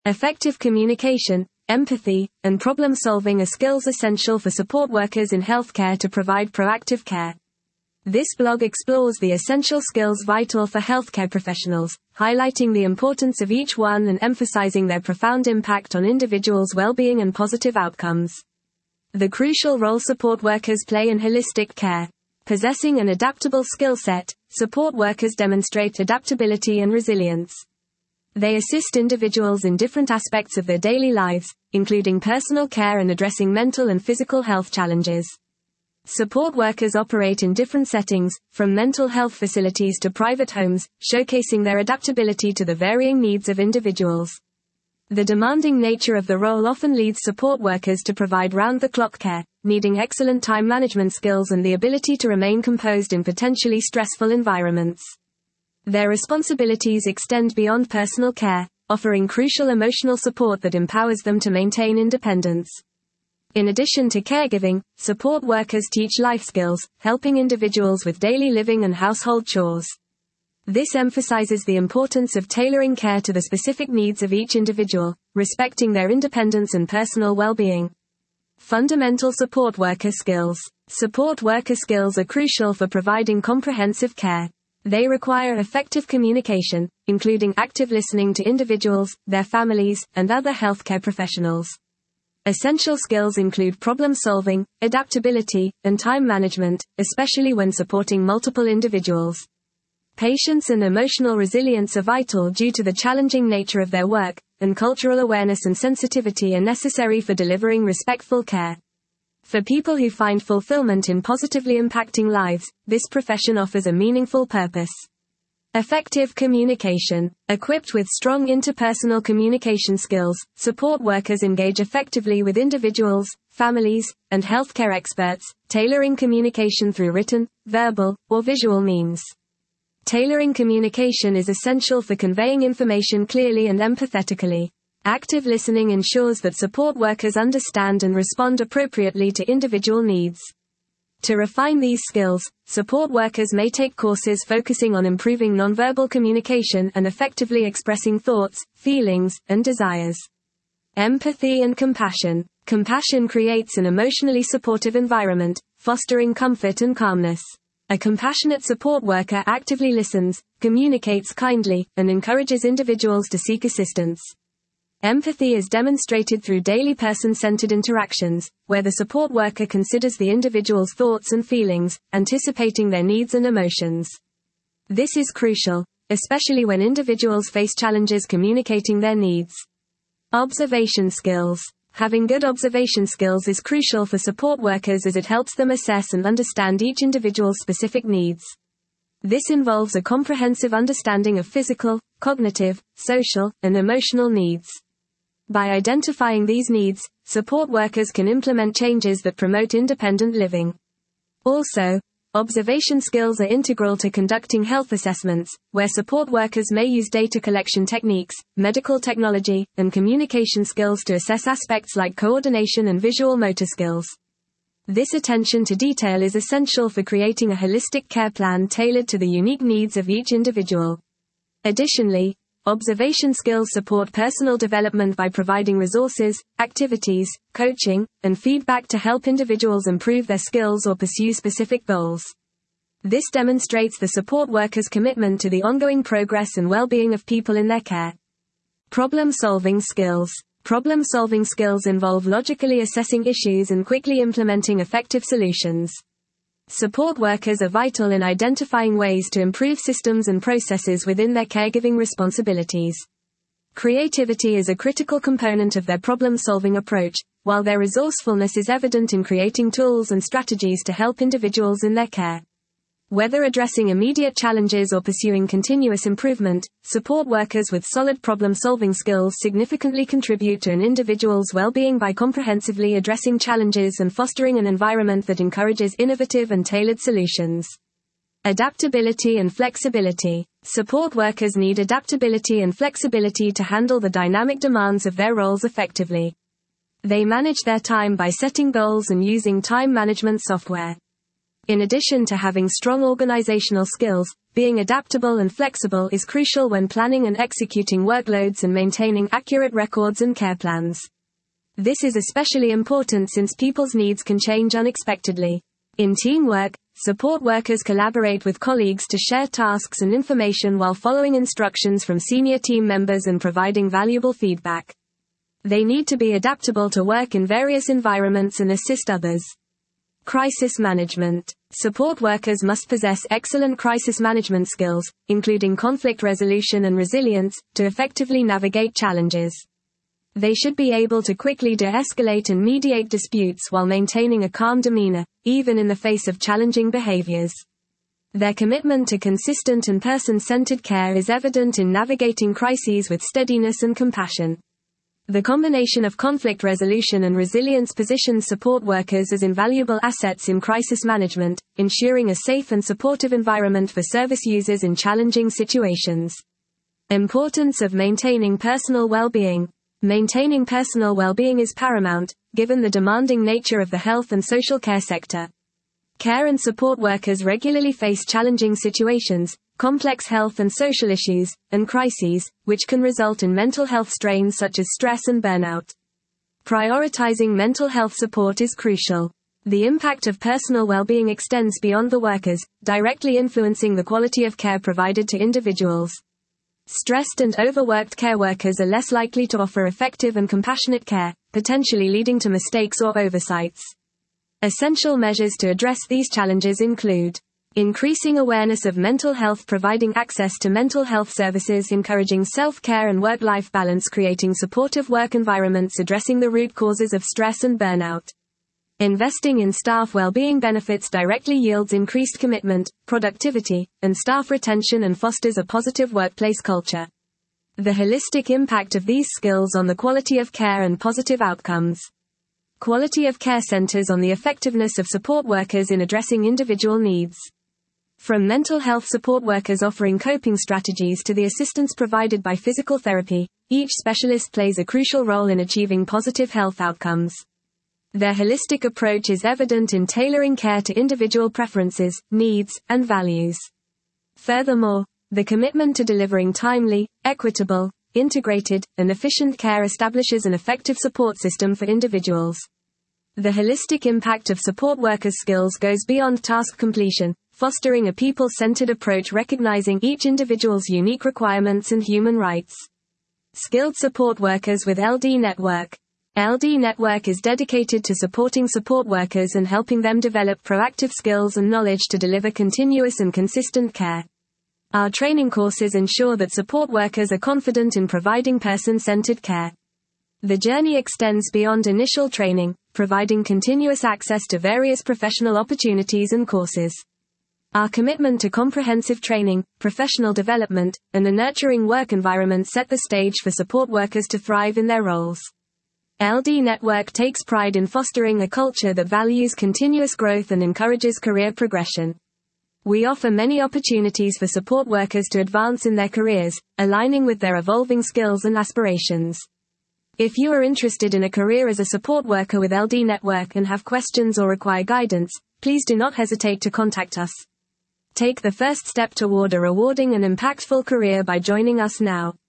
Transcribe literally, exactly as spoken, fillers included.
Effective communication, empathy, and problem-solving are skills essential for support workers in healthcare to provide proactive care. This blog explores the essential skills vital for healthcare professionals, highlighting the importance of each one and emphasizing their profound impact on individuals' well-being and positive outcomes. The crucial role support workers play in holistic care. Possessing an adaptable skill set, support workers demonstrate adaptability and resilience. They assist individuals in different aspects of their daily lives, including personal care and addressing mental and physical health challenges. Support workers operate in different settings, from mental health facilities to private homes, showcasing their adaptability to the varying needs of individuals. The demanding nature of the role often leads support workers to provide round-the-clock care, needing excellent time management skills and the ability to remain composed in potentially stressful environments. Their responsibilities extend beyond personal care, offering crucial emotional support that empowers them to maintain independence. In addition to caregiving, support workers teach life skills, helping individuals with daily living and household chores. This emphasizes the importance of tailoring care to the specific needs of each individual, respecting their independence and personal well-being. Fundamental support worker skills. Support worker skills are crucial for providing comprehensive care. They require effective communication, including active listening to individuals, their families, and other healthcare professionals. Essential skills include problem-solving, adaptability, and time management, especially when supporting multiple individuals. Patience and emotional resilience are vital due to the challenging nature of their work, and cultural awareness and sensitivity are necessary for delivering respectful care. For people who find fulfillment in positively impacting lives, this profession offers a meaningful purpose. Effective communication. Equipped with strong interpersonal communication skills, support workers engage effectively with individuals, families, and healthcare experts, tailoring communication through written, verbal, or visual means. Tailoring communication is essential for conveying information clearly and empathetically. Active listening ensures that support workers understand and respond appropriately to individual needs. To refine these skills, support workers may take courses focusing on improving nonverbal communication and effectively expressing thoughts, feelings, and desires. Empathy and compassion. Compassion creates an emotionally supportive environment, fostering comfort and calmness. A compassionate support worker actively listens, communicates kindly, and encourages individuals to seek assistance. Empathy is demonstrated through daily person-centered interactions, where the support worker considers the individual's thoughts and feelings, anticipating their needs and emotions. This is crucial, especially when individuals face challenges communicating their needs. Observation skills. Having good observation skills is crucial for support workers as it helps them assess and understand each individual's specific needs. This involves a comprehensive understanding of physical, cognitive, social, and emotional needs. By identifying these needs, support workers can implement changes that promote independent living. Also, observation skills are integral to conducting health assessments, where support workers may use data collection techniques, medical technology, and communication skills to assess aspects like coordination and visual motor skills. This attention to detail is essential for creating a holistic care plan tailored to the unique needs of each individual. Additionally, observation skills support personal development by providing resources, activities, coaching, and feedback to help individuals improve their skills or pursue specific goals. This demonstrates the support worker's commitment to the ongoing progress and well-being of people in their care. Problem-solving skills. Problem-solving skills involve logically assessing issues and quickly implementing effective solutions. Support workers are vital in identifying ways to improve systems and processes within their caregiving responsibilities. Creativity is a critical component of their problem-solving approach, while their resourcefulness is evident in creating tools and strategies to help individuals in their care. Whether addressing immediate challenges or pursuing continuous improvement, support workers with solid problem-solving skills significantly contribute to an individual's well-being by comprehensively addressing challenges and fostering an environment that encourages innovative and tailored solutions. Adaptability and flexibility. Support workers need adaptability and flexibility to handle the dynamic demands of their roles effectively. They manage their time by setting goals and using time management software. In addition to having strong organizational skills, being adaptable and flexible is crucial when planning and executing workloads and maintaining accurate records and care plans. This is especially important since people's needs can change unexpectedly. In teamwork, support workers collaborate with colleagues to share tasks and information while following instructions from senior team members and providing valuable feedback. They need to be adaptable to work in various environments and assist others. Crisis management. Support workers must possess excellent crisis management skills, including conflict resolution and resilience, to effectively navigate challenges. They should be able to quickly de-escalate and mediate disputes while maintaining a calm demeanor, even in the face of challenging behaviors. Their commitment to consistent and person-centered care is evident in navigating crises with steadiness and compassion. The combination of conflict resolution and resilience positions support workers as invaluable assets in crisis management, ensuring a safe and supportive environment for service users in challenging situations. Importance of maintaining personal well-being. Maintaining personal well-being is paramount, given the demanding nature of the health and social care sector. Care and support workers regularly face challenging situations, complex health and social issues, and crises, which can result in mental health strains such as stress and burnout. Prioritizing mental health support is crucial. The impact of personal well-being extends beyond the workers, directly influencing the quality of care provided to individuals. Stressed and overworked care workers are less likely to offer effective and compassionate care, potentially leading to mistakes or oversights. Essential measures to address these challenges include increasing awareness of mental health, providing access to mental health services, encouraging self-care and work-life balance, creating supportive work environments, addressing the root causes of stress and burnout. Investing in staff well-being benefits directly yields increased commitment, productivity, and staff retention and fosters a positive workplace culture. The holistic impact of these skills on the quality of care and positive outcomes. Quality of care centers on the effectiveness of support workers in addressing individual needs. From mental health support workers offering coping strategies to the assistance provided by physical therapy, each specialist plays a crucial role in achieving positive health outcomes. Their holistic approach is evident in tailoring care to individual preferences, needs, and values. Furthermore, the commitment to delivering timely, equitable, integrated, and efficient care establishes an effective support system for individuals. The holistic impact of support workers' skills goes beyond task completion, fostering a people-centered approach recognizing each individual's unique requirements and human rights. Skilled support workers with L D Network. L D Network is dedicated to supporting support workers and helping them develop proactive skills and knowledge to deliver continuous and consistent care. Our training courses ensure that support workers are confident in providing person-centered care. The journey extends beyond initial training, providing continuous access to various professional opportunities and courses. Our commitment to comprehensive training, professional development, and a nurturing work environment set the stage for support workers to thrive in their roles. L D Network takes pride in fostering a culture that values continuous growth and encourages career progression. We offer many opportunities for support workers to advance in their careers, aligning with their evolving skills and aspirations. If you are interested in a career as a support worker with L D Network and have questions or require guidance, please do not hesitate to contact us. Take the first step toward a rewarding and impactful career by joining us now.